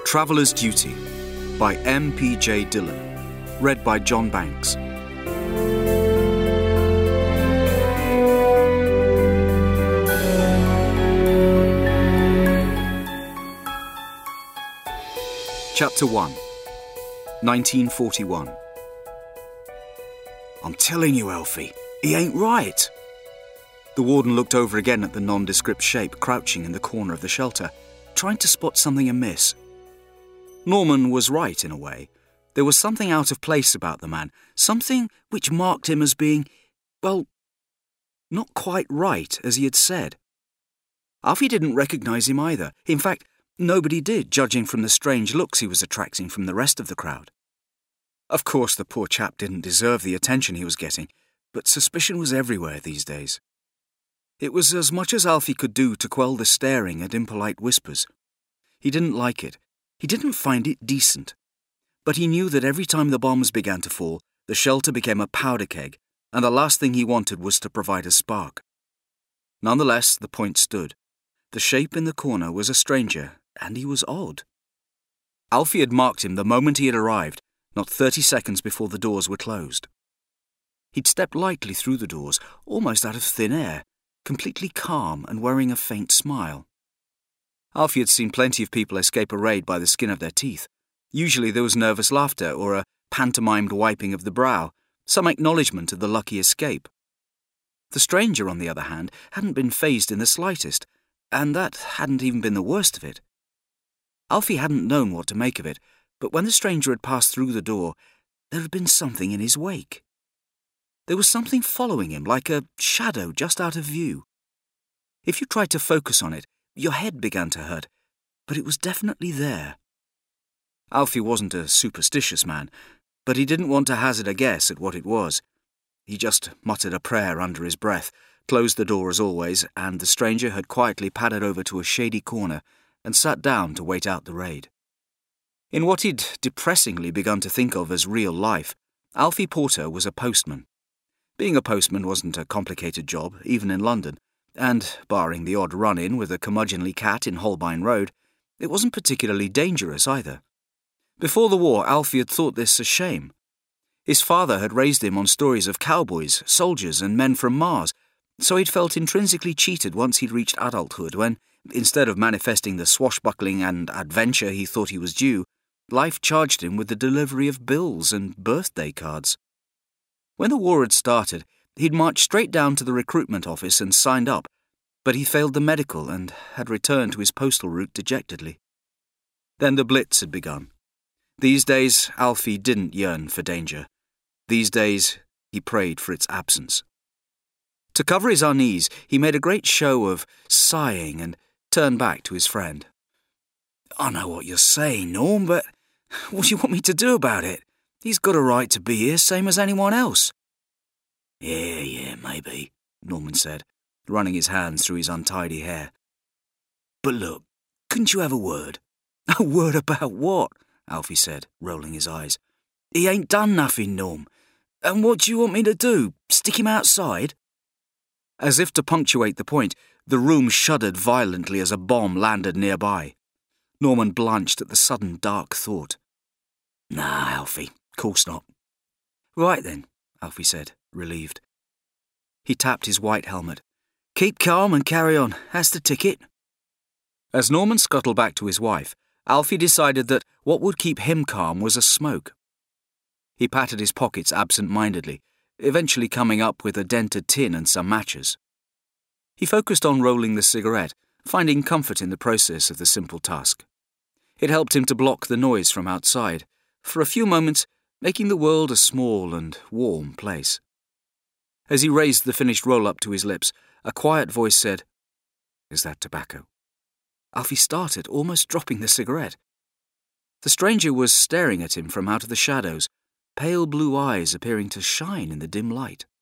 Traveller's Duty by M.P.J. Dillon. Read by John Banks. Chapter 1, 1941. "I'm telling you, Alfie, he ain't right." The warden looked over again at the nondescript shape crouching in the corner of the shelter, trying to spot something amiss. Norman was right in a way. There was something out of place about the man, something which marked him as being, well, not quite right, as he had said. Alfie didn't recognise him either. In fact, nobody did, judging from the strange looks he was attracting from the rest of the crowd. Of course, the poor chap didn't deserve the attention he was getting, but suspicion was everywhere these days. It was as much as Alfie could do to quell the staring and impolite whispers. He didn't like it. He didn't find it decent. But he knew that every time the bombs began to fall, the shelter became a powder keg, and the last thing he wanted was to provide a spark. Nonetheless, the point stood. The shape in the corner was a stranger, and he was odd. Alfie had marked him the moment he had arrived, not 30 seconds before the doors were closed. He'd stepped lightly through the doors, almost out of thin air, completely calm and wearing a faint smile. Alfie had seen plenty of people escape a raid by the skin of their teeth. Usually there was nervous laughter or a pantomimed wiping of the brow, some acknowledgement of the lucky escape. The stranger, on the other hand, hadn't been fazed in the slightest, and that hadn't even been the worst of it. Alfie hadn't known what to make of it, but when the stranger had passed through the door, there had been something in his wake. There was something following him, like a shadow just out of view. If you tried to focus on it, your head began to hurt, but it was definitely there. Alfie wasn't a superstitious man, but he didn't want to hazard a guess at what it was. He just muttered a prayer under his breath, closed the door as always, and the stranger had quietly padded over to a shady corner and sat down to wait out the raid. In what he'd depressingly begun to think of as real life, Alfie Porter was a postman. Being a postman wasn't a complicated job, even in London, and, barring the odd run-in with a curmudgeonly cat in Holbein Road, it wasn't particularly dangerous either. Before the war, Alfie had thought this a shame. His father had raised him on stories of cowboys, soldiers, and men from Mars, so he'd felt intrinsically cheated once he'd reached adulthood when, instead of manifesting the swashbuckling and adventure he thought he was due, life charged him with the delivery of bills and birthday cards. When the war had started, he'd marched straight down to the recruitment office and signed up, but he failed the medical and had returned to his postal route dejectedly. Then the Blitz had begun. These days, Alfie didn't yearn for danger. These days, he prayed for its absence. To cover his unease, he made a great show of sighing and turned back to his friend. "I know what you're saying, Norm, but what do you want me to do about it? He's got a right to be here, same as anyone else." Yeah, maybe," Norman said, running his hands through his untidy hair. "But look, couldn't you have a word?" "A word about what?" Alfie said, rolling his eyes. "He ain't done nothing, Norm. And what do you want me to do? Stick him outside?" As if to punctuate the point, the room shuddered violently as a bomb landed nearby. Norman blanched at the sudden dark thought. "Nah, Alfie, course not." "Right then," Alfie said, relieved. He tapped his white helmet. "Keep calm and carry on. That's the ticket." As Norman scuttled back to his wife, Alfie decided that what would keep him calm was a smoke. He patted his pockets absent-mindedly, eventually coming up with a dented tin and some matches. He focused on rolling the cigarette, finding comfort in the process of the simple task. It helped him to block the noise from outside, for a few moments making the world a small and warm place. As he raised the finished roll-up to his lips, a quiet voice said, "Is that tobacco?" Alfie started, almost dropping the cigarette. The stranger was staring at him from out of the shadows, pale blue eyes appearing to shine in the dim light.